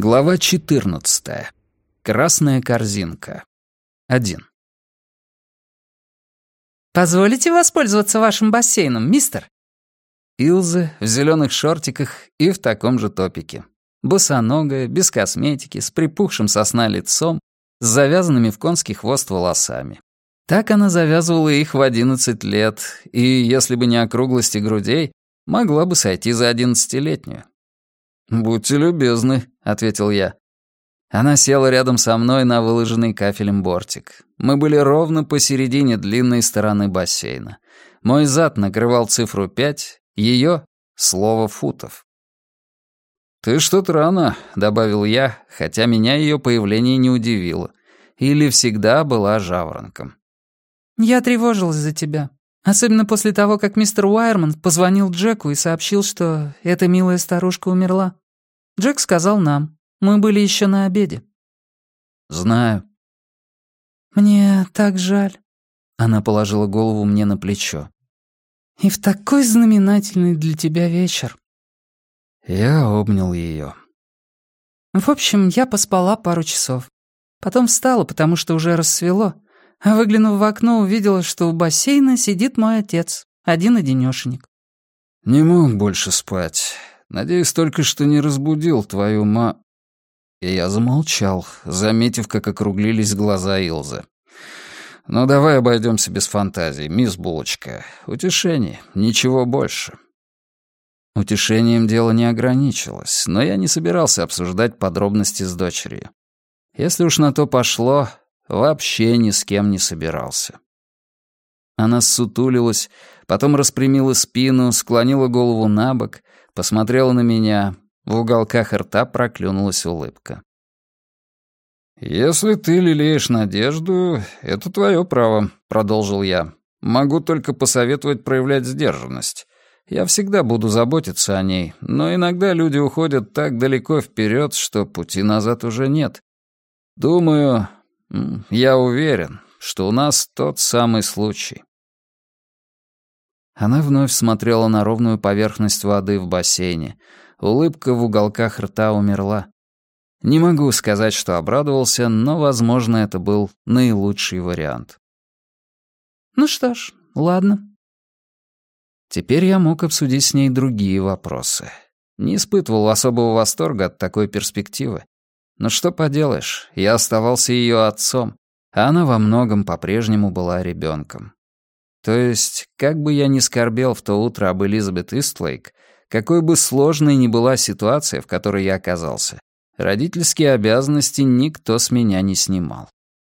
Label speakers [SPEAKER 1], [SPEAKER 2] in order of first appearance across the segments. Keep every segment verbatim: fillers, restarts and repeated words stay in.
[SPEAKER 1] Глава четырнадцатая. Красная корзинка. Один.
[SPEAKER 2] «Позволите воспользоваться вашим бассейном, мистер?»
[SPEAKER 1] Илза в зеленых шортиках и в таком же топике. Босоногая, без косметики, с припухшим со сна лицом, с завязанными в конский хвост волосами. Так она завязывала их в одиннадцать лет, и, если бы не округлости грудей, могла бы сойти за одиннадцатилетнюю. «Будьте любезны», — ответил я. Она села рядом со мной на выложенный кафелем бортик. Мы были ровно посередине длинной стороны бассейна. Мой зад накрывал цифру пять, ее — слово футов. «Ты что-то рано», — добавил я, хотя меня ее появление не удивило. Или всегда была жаворонком.
[SPEAKER 2] «Я тревожилась за тебя. Особенно после того, как мистер Уайерман позвонил Джеку и сообщил, что эта милая старушка умерла. Джек сказал нам. Мы были еще на обеде».
[SPEAKER 1] «Знаю».
[SPEAKER 2] «Мне так жаль».
[SPEAKER 1] Она положила голову мне на плечо.
[SPEAKER 2] «И в такой знаменательный для тебя вечер».
[SPEAKER 1] Я обнял ее.
[SPEAKER 2] В общем, я поспала пару часов. Потом встала, потому что уже рассвело, а выглянув в окно, увидела, что у бассейна сидит мой отец, один-одинёшенек.
[SPEAKER 1] «Не мог больше спать. Надеюсь только, что не разбудил твою ма...» И я замолчал, заметив, как округлились глаза Илзы. «Ну, давай обойдемся без фантазий, мисс Булочка. Утешение, ничего больше». Утешением дело не ограничилось, но я не собирался обсуждать подробности с дочерью. Если уж на то пошло, вообще ни с кем не собирался. Она ссутулилась, потом распрямила спину, склонила голову на бок, посмотрела на меня. В уголках рта проклюнулась улыбка. «Если ты лелеешь надежду, это твое право», — продолжил я. «Могу только посоветовать проявлять сдержанность. Я всегда буду заботиться о ней, но иногда люди уходят так далеко вперед, что пути назад уже нет. Думаю, я уверен, что у нас тот самый случай». Она вновь смотрела на ровную поверхность воды в бассейне. Улыбка в уголках рта умерла. Не могу сказать, что обрадовался, но, возможно, это был наилучший вариант.
[SPEAKER 2] «Ну что ж, ладно».
[SPEAKER 1] Теперь я мог обсудить с ней другие вопросы. Не испытывал особого восторга от такой перспективы. Но что поделаешь, я оставался ее отцом, а она во многом по-прежнему была ребенком. То есть, как бы я ни скорбел в то утро об Элизабет Истлейк, какой бы сложной ни была ситуация, в которой я оказался, родительские обязанности никто с меня не снимал.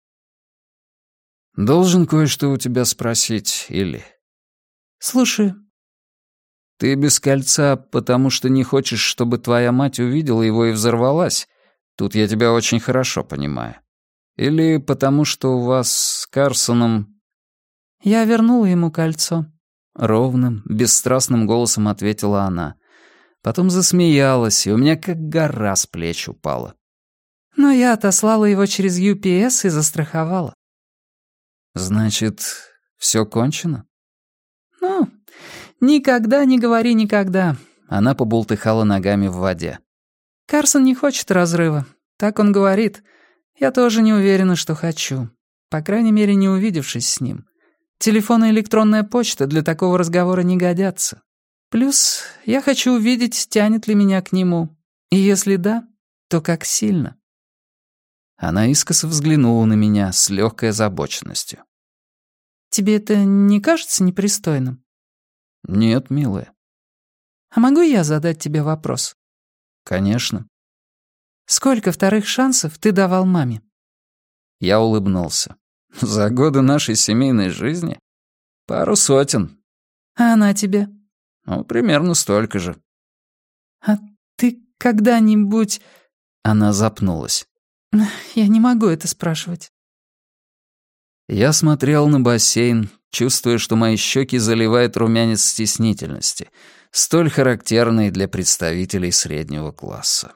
[SPEAKER 1] «Должен кое-что у тебя спросить, Илли».
[SPEAKER 2] «Слушай».
[SPEAKER 1] «Ты без кольца, потому что не хочешь, чтобы твоя мать увидела его и взорвалась? Тут я тебя очень хорошо понимаю. Или потому что у вас с Карсоном...»
[SPEAKER 2] «Я вернула ему кольцо»,
[SPEAKER 1] — ровным, бесстрастным голосом ответила она. Потом засмеялась, и у меня как гора с плеч упала.
[SPEAKER 2] «Но я отослала его через ю пи эс и застраховала».
[SPEAKER 1] «Значит, все кончено?»
[SPEAKER 2] «Ну, никогда не говори никогда».
[SPEAKER 1] Она побултыхала ногами в воде.
[SPEAKER 2] «Карсон не хочет разрыва. Так он говорит. Я тоже не уверена, что хочу. По крайней мере, не увидевшись с ним. Телефон и электронная почта для такого разговора не годятся. Плюс я хочу увидеть, тянет ли меня к нему. И если да, то как сильно».
[SPEAKER 1] Она искоса взглянула на меня с легкой озабоченностью.
[SPEAKER 2] «Тебе это не кажется непристойным?»
[SPEAKER 1] «Нет, милая».
[SPEAKER 2] «А могу я задать тебе вопрос?»
[SPEAKER 1] «Конечно».
[SPEAKER 2] «Сколько вторых шансов ты давал маме?»
[SPEAKER 1] Я улыбнулся. «За годы нашей семейной жизни? Пару сотен».
[SPEAKER 2] «А она тебе?»
[SPEAKER 1] «Ну, примерно столько же».
[SPEAKER 2] «А ты когда-нибудь...»
[SPEAKER 1] Она запнулась.
[SPEAKER 2] «Я не могу это спрашивать».
[SPEAKER 1] Я смотрел на бассейн, чувствуя, что мои щеки заливает румянец стеснительности, столь характерный для представителей среднего класса.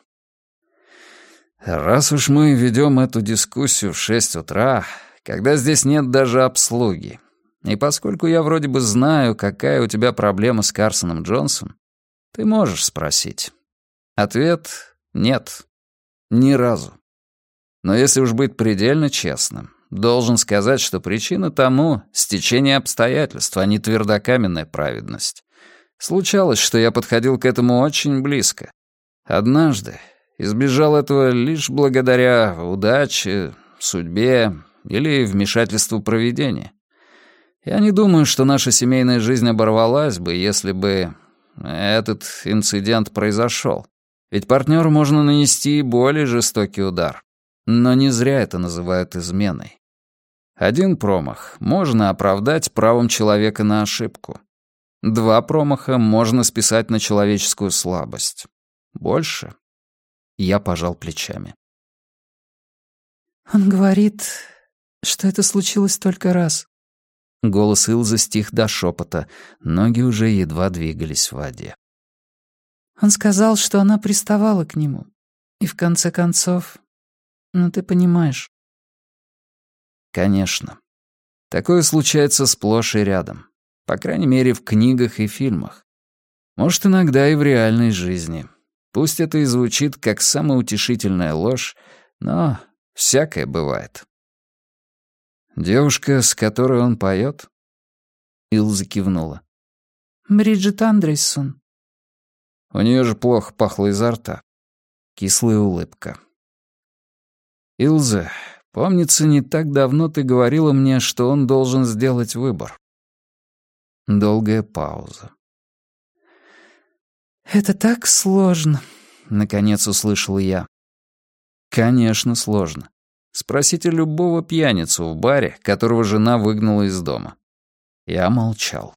[SPEAKER 1] Раз уж мы ведем эту дискуссию в шесть утра, когда здесь нет даже обслуги, и поскольку я вроде бы знаю, какая у тебя проблема с Карсоном Джонсом, ты можешь спросить. Ответ — нет. Ни разу. Но если уж быть предельно честным, должен сказать, что причина тому — стечение обстоятельств, а не твердокаменная праведность. Случалось, что я подходил к этому очень близко. Однажды избежал этого лишь благодаря удаче, судьбе или вмешательству провидения. Я не думаю, что наша семейная жизнь оборвалась бы, если бы этот инцидент произошел. Ведь партнеру можно нанести и более жестокий удар. Но не зря это называют изменой. Один промах можно оправдать правом человека на ошибку. Два промаха можно списать на человеческую слабость. Больше? Я пожал плечами.
[SPEAKER 2] Он говорит, что это случилось только раз.
[SPEAKER 1] Голос Илзы стих до шепота, ноги уже едва двигались в воде.
[SPEAKER 2] Он сказал, что она приставала к нему. И в конце концов, ну ты понимаешь.
[SPEAKER 1] Конечно. Такое случается сплошь и рядом. По крайней мере, в книгах и фильмах. Может, иногда и в реальной жизни. Пусть это и звучит как самоутешительная ложь, но всякое бывает. «Девушка, с которой он поет?» Илза кивнула.
[SPEAKER 2] «Бриджит Андрейсон».
[SPEAKER 1] У нее же плохо пахло изо рта. Кислая улыбка. «Илза, помнится, не так давно ты говорила мне, что он должен сделать выбор». Долгая пауза.
[SPEAKER 2] «Это так сложно», —
[SPEAKER 1] наконец услышал я. «Конечно, сложно. Спросите любого пьяницу в баре, которого жена выгнала из дома». Я молчал.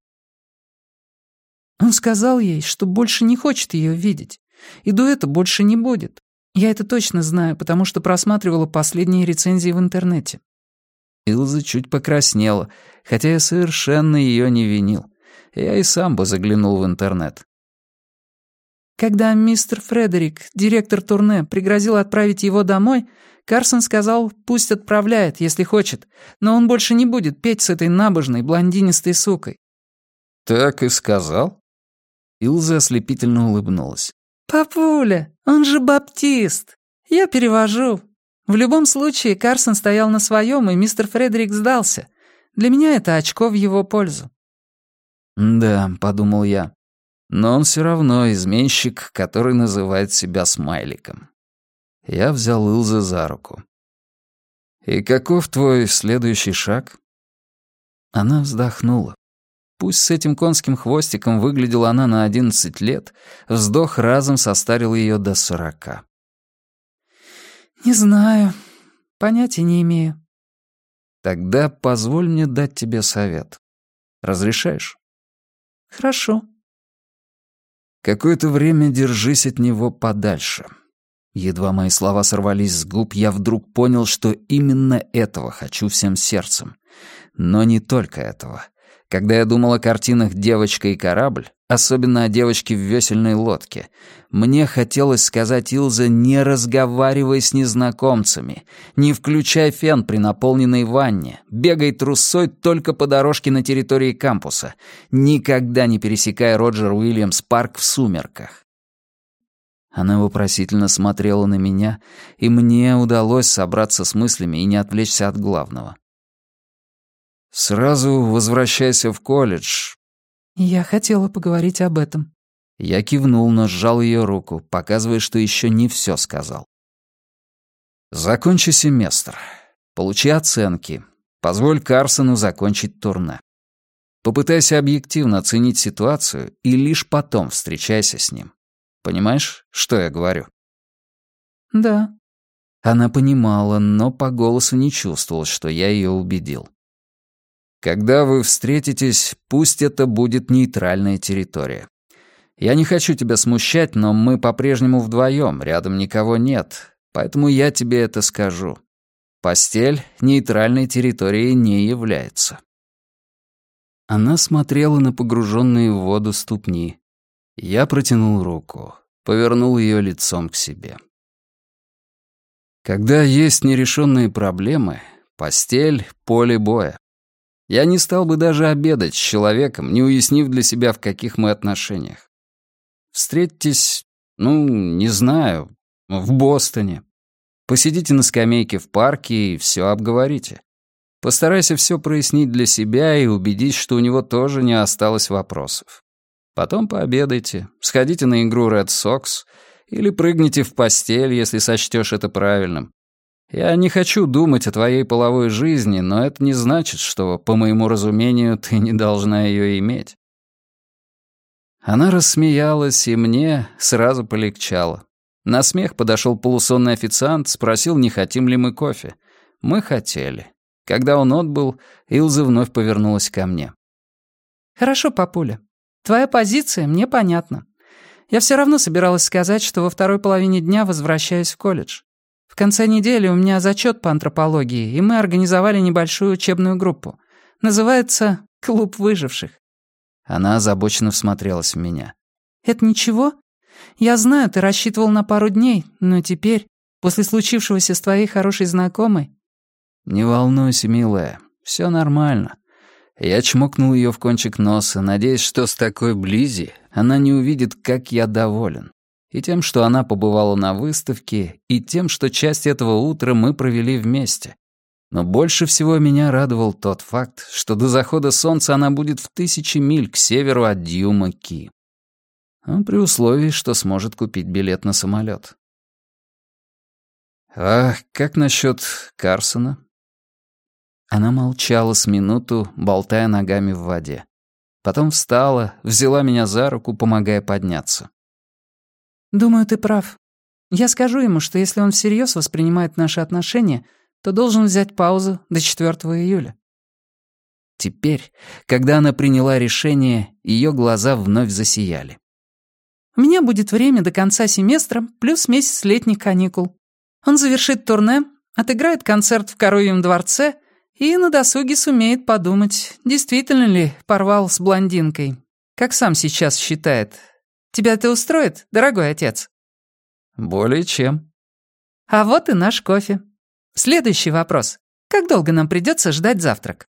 [SPEAKER 2] Он сказал ей, что больше не хочет ее видеть, и дуэта больше не будет. Я это точно знаю, потому что просматривала последние рецензии в интернете.
[SPEAKER 1] Илза чуть покраснела, хотя я совершенно ее не винил. Я и сам бы заглянул в интернет.
[SPEAKER 2] Когда мистер Фредерик, директор турне, пригрозил отправить его домой, Карсон сказал, пусть отправляет, если хочет, но он больше не будет петь с этой набожной блондинистой сукой.
[SPEAKER 1] «Так и сказал?» Илза ослепительно улыбнулась.
[SPEAKER 2] «Папуля, он же баптист. Я перевожу. В любом случае, Карсон стоял на своем, и мистер Фредерик сдался. Для меня это очко в его пользу».
[SPEAKER 1] «Да», — подумал я, — «но он все равно изменщик, который называет себя смайликом». Я взял Илзу за руку. «И каков твой следующий шаг?» Она вздохнула. Пусть с этим конским хвостиком выглядела она на одиннадцать лет, вздох разом состарил ее до сорока.
[SPEAKER 2] «Не знаю. Понятия не имею».
[SPEAKER 1] «Тогда позволь мне дать тебе совет. Разрешаешь?»
[SPEAKER 2] «Хорошо».
[SPEAKER 1] «Какое-то время держись от него подальше». Едва мои слова сорвались с губ, я вдруг понял, что именно этого хочу всем сердцем. Но не только этого. Когда я думал о картинах «Девочка и корабль», особенно о девочке в весельной лодке, мне хотелось сказать Илзе: не разговаривай с незнакомцами, не включай фен при наполненной ванне, бегай трусой только по дорожке на территории кампуса, никогда не пересекай Роджер Уильямс парк в сумерках. Она вопросительно смотрела на меня, и мне удалось собраться с мыслями и не отвлечься от главного. «Сразу возвращайся в колледж».
[SPEAKER 2] Я хотела поговорить об этом.
[SPEAKER 1] Я кивнул, но сжал ее руку, показывая, что еще не все сказал. «Закончи семестр. Получи оценки. Позволь Карсону закончить турне. Попытайся объективно оценить ситуацию и лишь потом встречайся с ним. Понимаешь, что я говорю?»
[SPEAKER 2] «Да».
[SPEAKER 1] Она понимала, но по голосу не чувствовала, что я ее убедил. «Когда вы встретитесь, пусть это будет нейтральная территория. Я не хочу тебя смущать, но мы по-прежнему вдвоем, рядом никого нет, поэтому я тебе это скажу. Постель нейтральной территорией не является». Она смотрела на погруженные в воду ступни. Я протянул руку, повернул ее лицом к себе. Когда есть нерешенные проблемы, постель — поле боя. Я не стал бы даже обедать с человеком, не уяснив для себя, в каких мы отношениях. Встретитесь, ну, не знаю, в Бостоне. Посидите на скамейке в парке и все обговорите. Постарайся все прояснить для себя и убедись, что у него тоже не осталось вопросов. Потом пообедайте, сходите на игру Red Sox или прыгните в постель, если сочтешь это правильным. Я не хочу думать о твоей половой жизни, но это не значит, что, по моему разумению, ты не должна ее иметь». Она рассмеялась, и мне сразу полегчало. На смех подошел полусонный официант, спросил, не хотим ли мы кофе. Мы хотели. Когда он отбыл, Илза вновь повернулась ко мне.
[SPEAKER 2] «Хорошо, папуля. Твоя позиция мне понятна. Я все равно собиралась сказать, что во второй половине дня возвращаюсь в колледж. В конце недели у меня зачет по антропологии, и мы организовали небольшую учебную группу. Называется «Клуб выживших».
[SPEAKER 1] Она озабоченно всмотрелась в меня.
[SPEAKER 2] «Это ничего? Я знаю, ты рассчитывал на пару дней, но теперь, после случившегося с твоей хорошей знакомой...»
[SPEAKER 1] «Не волнуйся, милая, все нормально». Я чмокнул ее в кончик носа, надеясь, что с такой близи она не увидит, как я доволен. И тем, что она побывала на выставке, и тем, что часть этого утра мы провели вместе. Но больше всего меня радовал тот факт, что до захода солнца она будет в тысячи миль к северу от Дьюма-Ки. Ну, при условии, что сможет купить билет на самолет. «А как насчет Карсона?» Она молчала с минуту, болтая ногами в воде. Потом встала, взяла меня за руку, помогая подняться.
[SPEAKER 2] «Думаю, ты прав. Я скажу ему, что если он всерьез воспринимает наши отношения, то должен взять паузу до четвёртого июля».
[SPEAKER 1] Теперь, когда она приняла решение, ее глаза вновь засияли.
[SPEAKER 2] «У меня будет время до конца семестра, плюс месяц летних каникул. Он завершит турне, отыграет концерт в Коровьем дворце и на досуге сумеет подумать, действительно ли порвал с блондинкой, как сам сейчас считает. Тебя это устроит, дорогой отец?»
[SPEAKER 1] «Более чем».
[SPEAKER 2] «А вот и наш кофе. Следующий вопрос. Как долго нам придется ждать завтрак?»